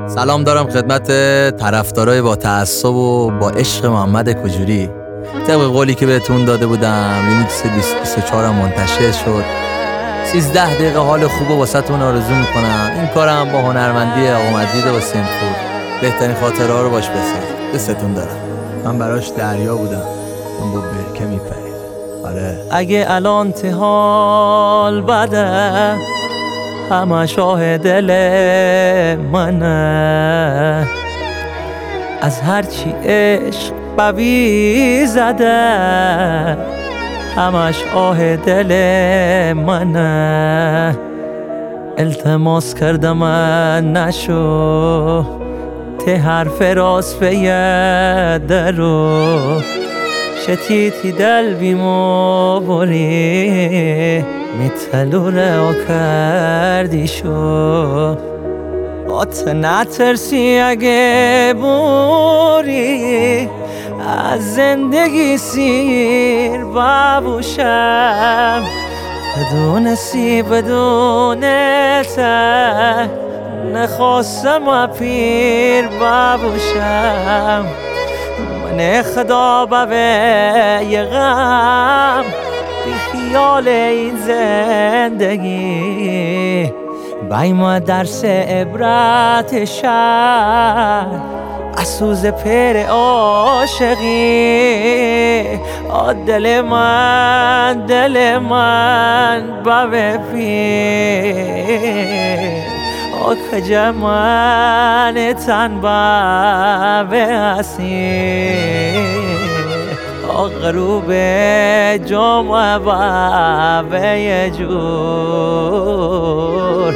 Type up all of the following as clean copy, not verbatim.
سلام دارم خدمت طرفدارای با تعصب و با عشق محمد کجوری. طبق قولی که بهتون داده بودم لیمیکس 2024 هم منتشر شد. 13 دقیقه حال خوب و واسهتون آرزو میکنم. این کارم با هنرمندی آقا مجید حسین‌پور. بهترین خاطره ها رو باش بسازید. دستتون دارم. من براش دریا بودم، من با برکه میپرید. آره اگه الان حال بده همه شاه دل منه، از هرچی عشق بوی زده همش آه دل منه. التماس کردم من نشو ته حرف راست درو شتیتی دل بیمو بوری میتلو رو کردی شو آت نترسی اگه بوری از زندگی سیر ببوشم بدونستی بدونته نخواستم پیر ببوشم من خدا به غم بی خیال این زندگی بایم درس عبرت شد از سوز پر عاشقی دل من بابه پیر کجا من تن بابه هستی غروب جمعه بابه جور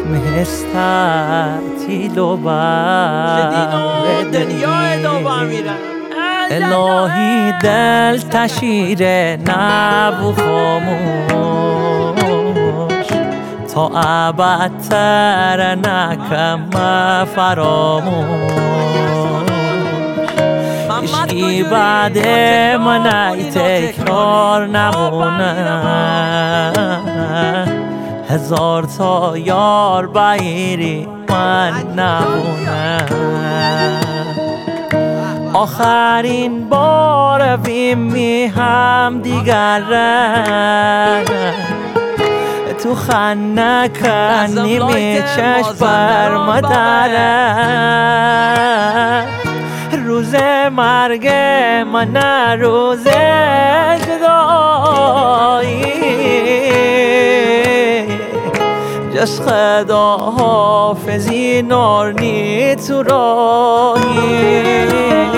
مستطیل و بابه الهی دل تشیر نبو خاموش تا ابد تر نکم فراموش عشقی بعد من ای تکرار نمونه هزار تا یار بایری من نمونه آخرین بار بیم هم دیگر تو خنه کنی می چشم بر مدره روز مرگ من روز جدایی جس خدا حافظی نارنی تو راهی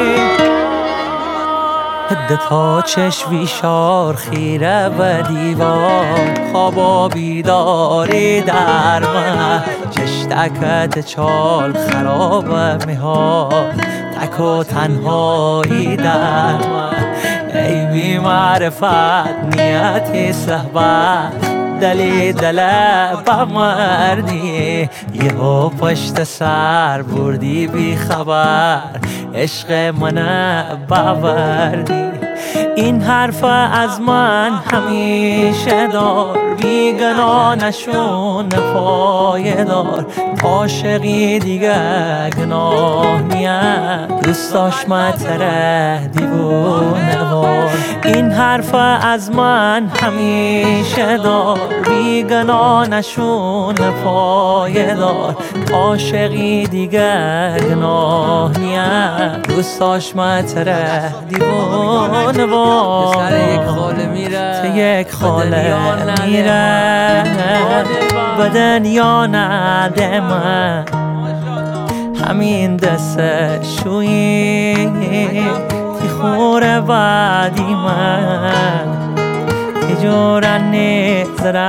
هده تا چشوی شار خیره و دیوار خوابا بیداری در من چشتکت چال خراب میها تک و تنهایی در من ای بی معرفت نیتی صحبت دلی دل بمردی یهو پشت سر بردی بی خبر عشق من باوردی این حرف از من همیشه دار بیگنا نشون پایدار عاشقی دیگه گناه نیست دوست داشت متره دیوونه وار این حرف از من همیشه دار بیگنا نشون پایدار عاشقی دیگه گناه نیست دوست داشت متره دیوونه وار سر یک خاله میره ته یک خاله میره به دنیا نده من همین دست شویی تی خور بعدی من تی جورنی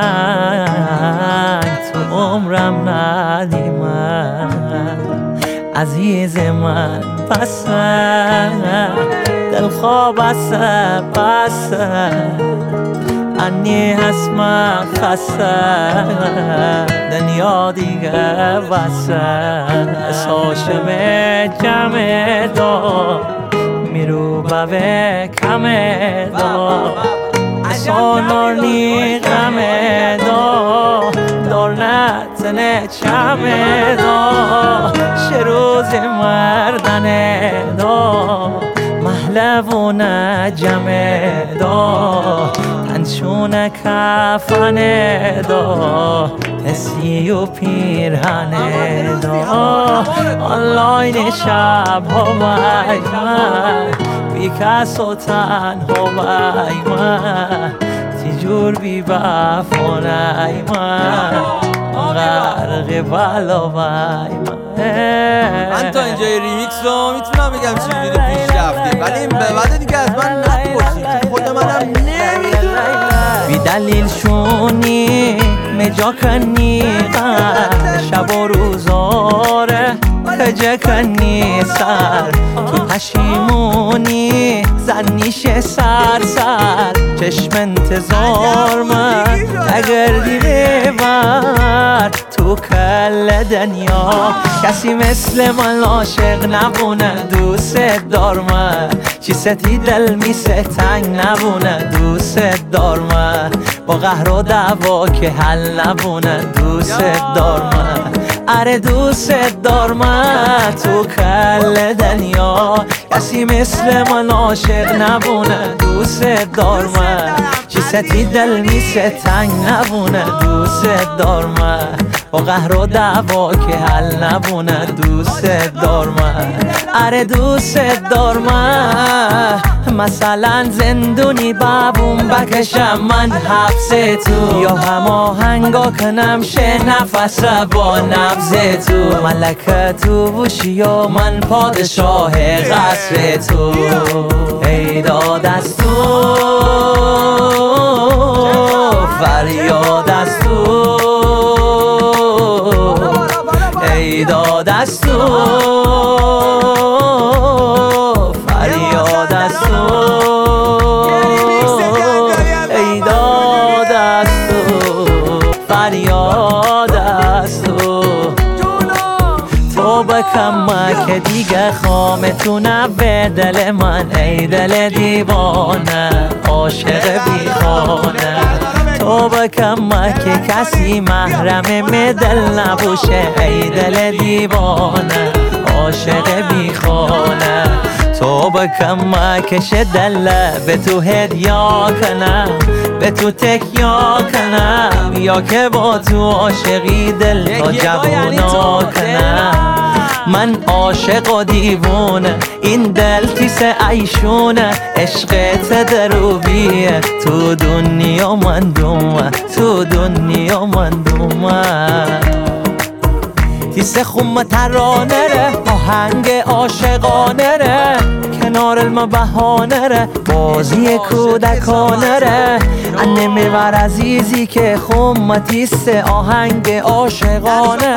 زرنگ تو عمرم ندی من عزیز من بسه دل خواب بسه انی هست من خسته دنیا دیگه بسه ساشم جمع دار میرو به کم دار سانارنی غم دار دار نتنه چم دار شروع باز مردن دا محلبون جمع دا تنشون کفن دا تسی و پیرهن دا آنلاین شب ها بای من بی کس و تنها بای من تیجور بی بفانه من غرق بلا بای من تا اینجای ریمیکس رو میتونم بگم چجوری پیش رفتیم، ولی این به بعد دیگه از من نپرسید، خود منم نمیدونم. بی دلیل شونی مجا کنی شب و روزاره خجه کنی سر تو پشیمونی زنیش سر چشم انتظار من نگردی ببر تو کل دنیا کسی مثل من عاشق نبونه دوست دار من چی ستی دل میسه تنگ نبونه دوست دار من با قهر و دعوا که حل نبونه دوست دار من اره دوست دار من تو کل دنیا کسی مثل من عاشق نبونه دوست دار من چی ستی دل میسه تنگ نبونه دوست دار من با قهر و دعوا که حل نبونه دوست دار من اره دوست دار من مثلا زندونی بابون بکشم من حبس تو یا هماهنگا کنم شه نفس با نبض تو ملکه تو بوشی یا من پادشاه قصر تو ای داد از تو فریاد از تو ای داد از تو فریاد از تو ای داد از تو فریاد از تو تو بکم که دیگه خامتونه به دل من ای دل دیوانه عاشق بی خانه تو بکم که کسی محرم دل نبوشه ای دل دیوانه عاشق بی خانه تو بکم که شه دل به تو هدیا کنم به تو تکیا کنم یا که با تو عاشقی دل تا جوونا کنم من عاشق و دیوونه این دل تیس عیشونه عشقت دروبیه تو دنیا من دومه تو دنیا من دومه تیس خم ترانه ره آهنگ عاشقانه ره کنار المبهانه ره بازی کودکانه ره انمیور عزیزی که خم تیس آهنگ عاشقانه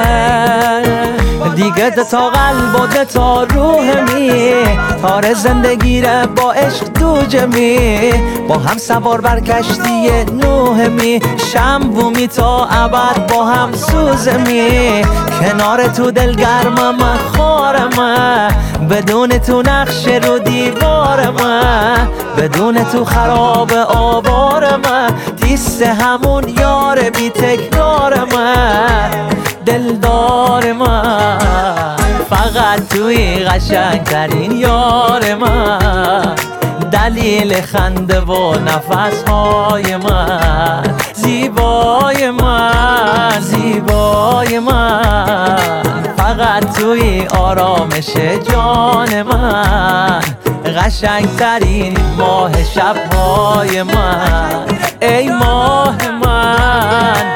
دیگه تا قلب و ده تا روح می تار زندگی ره با عشق دو جمی با هم سوار بر کشتی نوح می شنبومی تا ابد با هم سوزمی کنار تو دلگرمم خارم بدون تو نقش رو دیوارم بدون تو خراب آوارم تیست همون یار بی تکرارم دلدار من فقط توی قشنگترین یار من دلیل خنده و نفسهای من زیبای من زیبای من فقط توی آرامش جان من قشنگترین ماه شبهای من ای ماه من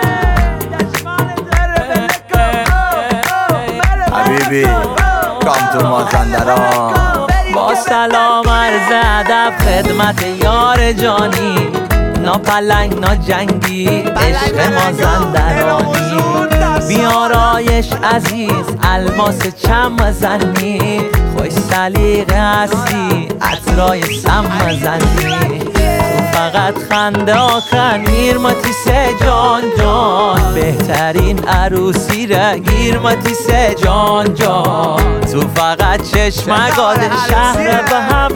حبیبی کام تو مازندران با سلام عرض ادب خدمت یار جانی ناپلنگ ناجنگی عشق مازندرانی بیارایش عزیز الماس چم زنی خوش سلیقه هستی عطرای سم زنی تو فقط خنده آکن گیرمتی سه جان جان بهترین عروسی را گیرمتی سه جان جان تو فقط چشمگاد شهر به هم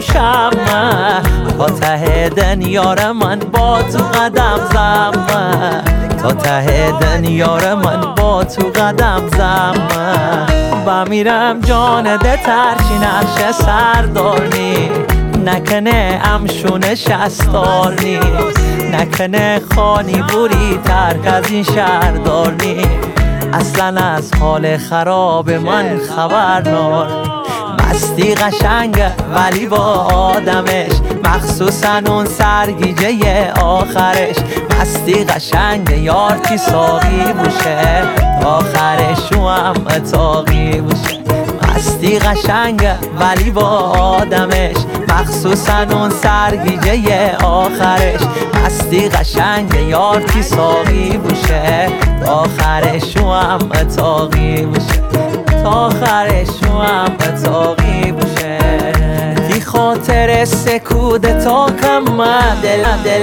شمه تا ته دنیار من با تو قدم زمه تا ته دنیار من با تو قدم زم بمیرم جان ده ترچی نقش سردارنی نکنه امشون شستارنی نکنه خانی بوری ترک از این شهردارنی اصلا از حال خراب من خبر نار مستی قشنگه ولی با آدمش مخصوصا اون سرگیجه آخرش مستی قشنگه یار کی ساقی بوشه آخرش او هم اتاقی بوشه مستی قشنگه ولی با آدمش مخصوصا اون سرگیجه آخرش مستی قشنگه یار کی ساقی بوشه آخرش او هم اتاقی بوشه آخرش او هم اتاقی بوشه کی خاطر سکوده تا کم دل